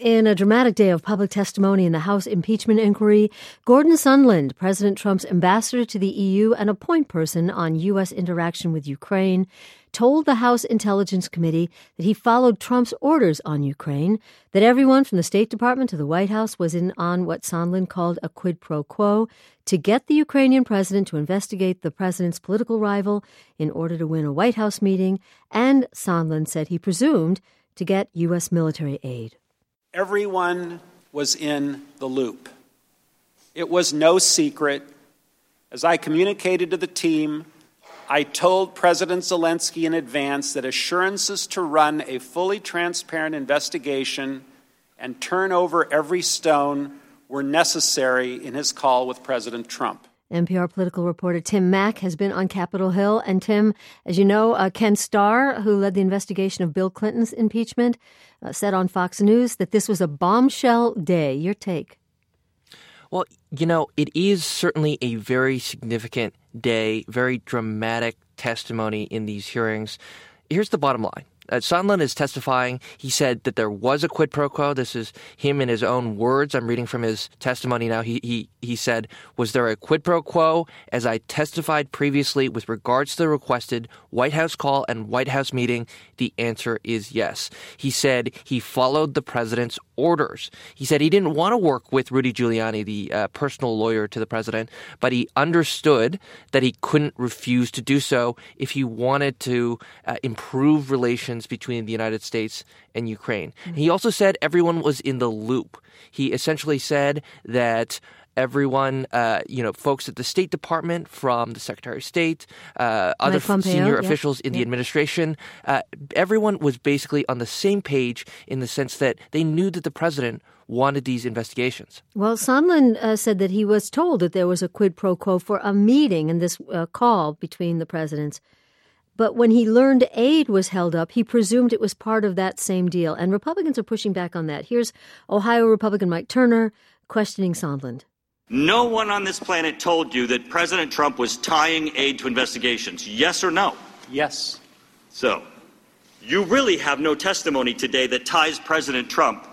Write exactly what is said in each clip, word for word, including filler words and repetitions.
In a dramatic day of public testimony in the House impeachment inquiry, Gordon Sondland, President Trump's ambassador to the E U and a point person on U S interaction with Ukraine, told the House Intelligence Committee that he followed Trump's orders on Ukraine, that everyone from the State Department to the White House was in on what Sondland called a quid pro quo to get the Ukrainian president to investigate the president's political rival in order to win a White House meeting, and Sondland said he presumed to get U S military aid. Everyone was in the loop. It was no secret. As I communicated to the team, I told President Zelensky in advance that assurances to run a fully transparent investigation and turn over every stone were necessary in his call with President Trump. N P R political reporter Tim Mak has been on Capitol Hill. And Tim, as you know, uh, Ken Starr, who led the investigation of Bill Clinton's impeachment, uh, said on Fox News that this was a bombshell day. Your take? Well, you know, it is certainly a very significant day, very dramatic testimony in these hearings. Here's the bottom line. Uh, Sondland is testifying. He said that there was a quid pro quo. This is him in his own words. I'm reading from his testimony now. He he he said, was there a quid pro quo? As I testified previously with regards to the requested White House call and White House meeting, the answer is yes. He said he followed the president's orders. He said he didn't want to work with Rudy Giuliani, the uh, personal lawyer to the president, but he understood that he couldn't refuse to do so if he wanted to uh, improve relations between the United States and Ukraine. Mm-hmm. He also said everyone was in the loop. He essentially said that everyone, uh, you know, folks at the State Department, from the Secretary of State, uh, other Pompeo, senior yeah. officials in yeah. the administration, uh, everyone was basically on the same page in the sense that they knew that the president wanted these investigations. Well, Sondland uh, said that he was told that there was a quid pro quo for a meeting in this uh, call between the presidents. But when he learned aid was held up, he presumed it was part of that same deal. And Republicans are pushing back on that. Here's Ohio Republican Mike Turner questioning Sondland. No one on this planet told you that President Trump was tying aid to investigations. Yes or no? Yes. So, you really have no testimony today that ties President Trump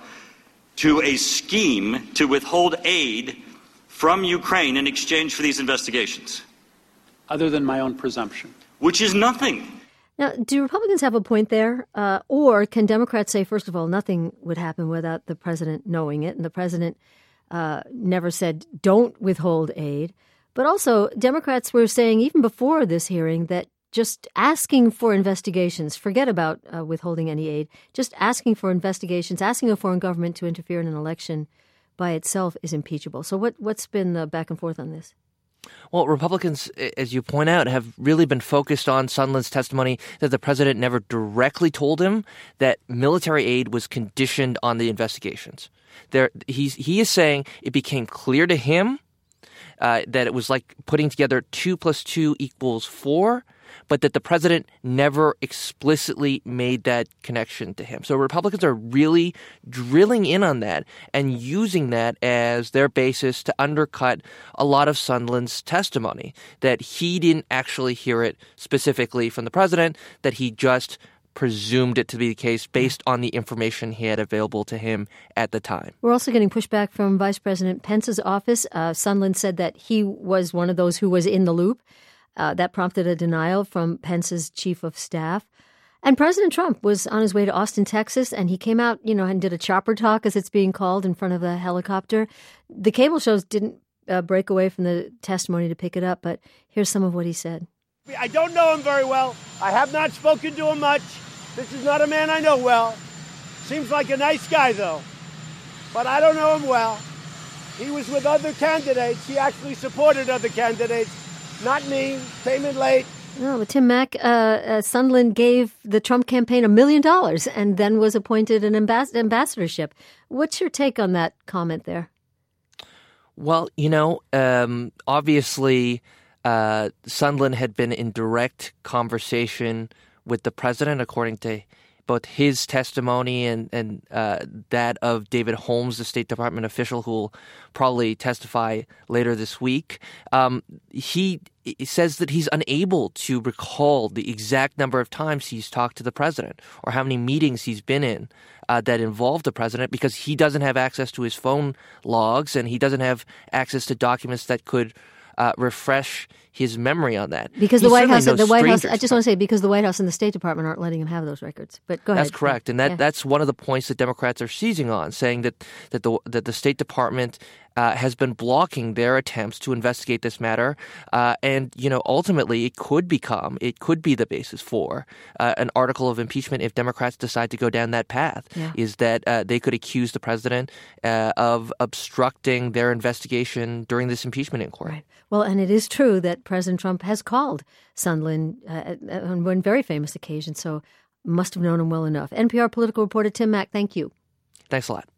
to a scheme to withhold aid from Ukraine in exchange for these investigations? Other than my own presumption. Which is nothing. Now, do Republicans have a point there? Uh, or can Democrats say, first of all, nothing would happen without the president knowing it, and the president uh, never said don't withhold aid? But also, Democrats were saying even before this hearing that just asking for investigations, forget about uh, withholding any aid, just asking for investigations, asking a foreign government to interfere in an election by itself is impeachable. So what, what's been the back and forth on this? Well, Republicans, as you point out, have really been focused on Sondland's testimony that the president never directly told him that military aid was conditioned on the investigations. There, he's, he is saying it became clear to him uh, that it was like putting together two plus two equals four, but that the president never explicitly made that connection to him. So Republicans are really drilling in on that and using that as their basis to undercut a lot of Sondland's testimony, that he didn't actually hear it specifically from the president, that he just presumed it to be the case based on the information he had available to him at the time. We're also getting pushback from Vice President Pence's office. Uh, Sondland said that he was one of those who was in the loop. Uh, that prompted a denial from Pence's chief of staff. And President Trump was on his way to Austin, Texas, and he came out, you know, and did a chopper talk, as it's being called, in front of a helicopter. The cable shows didn't uh, break away from the testimony to pick it up, but here's some of what he said. I don't know him very well. I have not spoken to him much. This is not a man I know well. Seems like a nice guy, though. But I don't know him well. He was with other candidates. He actually supported other candidates. Not me. Came in late. No, but Tim Mak, uh, uh, Sondland gave the Trump campaign a million dollars and then was appointed an ambas- ambassadorship. What's your take on that comment there? Well, you know, um, obviously, uh, Sondland had been in direct conversation with the president, according to both his testimony and, and uh, that of David Holmes, the State Department official who will probably testify later this week. Um, he it says that he's unable to recall the exact number of times he's talked to the president or how many meetings he's been in uh, that involved the president because he doesn't have access to his phone logs and he doesn't have access to documents that could uh, refresh his memory on that. Because He's the White House, no the White House, I stranger just want to say, because the White House and the State Department aren't letting him have those records. But go ahead. That's correct, and that, Yeah. that's one of the points that Democrats are seizing on, saying that that the that the State Department uh, has been blocking their attempts to investigate this matter, uh, and you know ultimately it could become it could be the basis for uh, an article of impeachment if Democrats decide to go down that path. Yeah. Is that uh, they could accuse the president uh, of obstructing their investigation during this impeachment inquiry. Right. Well, and it is true that President Trump has called Sondland uh, on one very famous occasion, so must have known him well enough. N P R political reporter Tim Mak, thank you. Thanks a lot.